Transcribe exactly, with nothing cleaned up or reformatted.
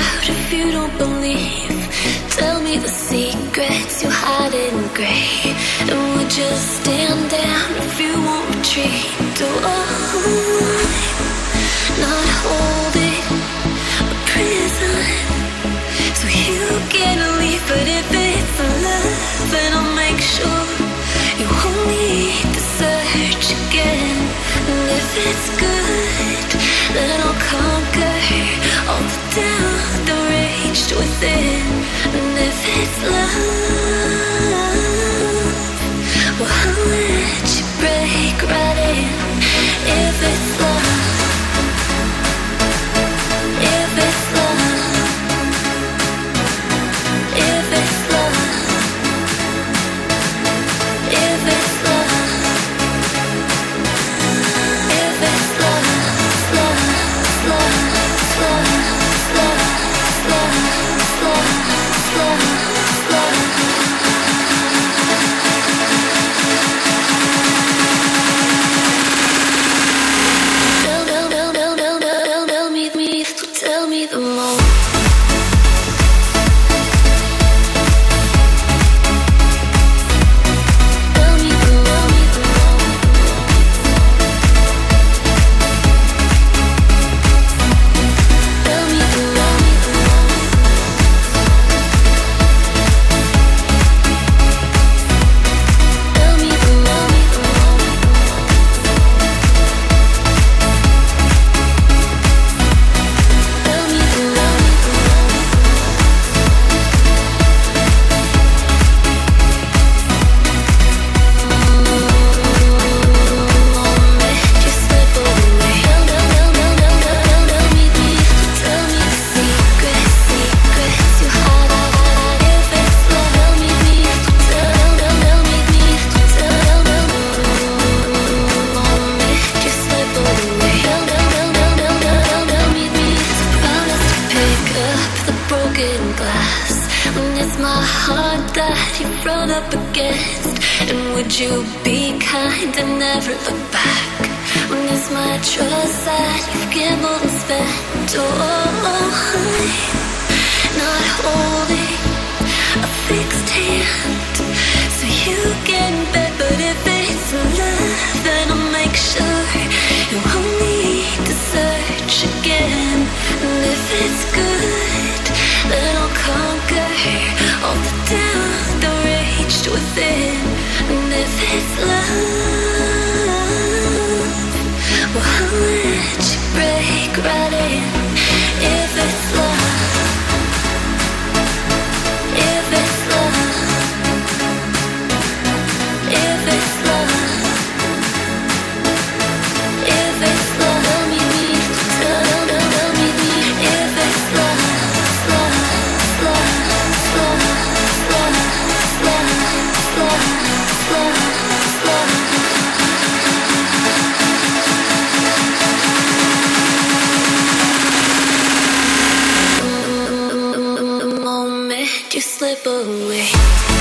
out if you don't believe. Tell me the secrets you hide in grey, and we'll just stand down if you won't retreat. Oh, not holding a prison, so you can leave. But if it's love, then I'll make sure you won't need to search again. And if it's good, then I'll conquer all the doubt that raged within. And if it's love, well, I'll let you break right in. If it's love, if it's love, if it's love, if it's love, if it's love, love, love, love, love, love, love, love, love. Tell, tell, tell, tell, tell, tell, tell me, me, tell me the most. Tell me the most. Tell me the most. Tell me the most. Tell me the most. You slip away. Tell, tell, tell, tell, tell, tell, tell me, me. Tell me the secrets, secrets you hide. If it's love, tell me, me. Tell, tell, tell me, me. Tell, tell, tell me. You slip away. Tell, tell, tell, tell, tell, tell, tell me, me. Promise to pick up the broken glass when it's my heart that you've run up against. And would you be kind and never look back when it's my trust that you've gambled and spent? Oh, not holding a fixed hand, so you can bet. But if it's love, then I'll make sure you won't need to search again. And if it's good, then I'll conquer all the doubt that raged within. And if it's love, well, I'll let you break right in. If it's love, if it's love, if it's love, if it's love, tell me, me, tell, tell, tell me, me. If it's love, love, love, love, love, love, love, love, love. Moment you slip away.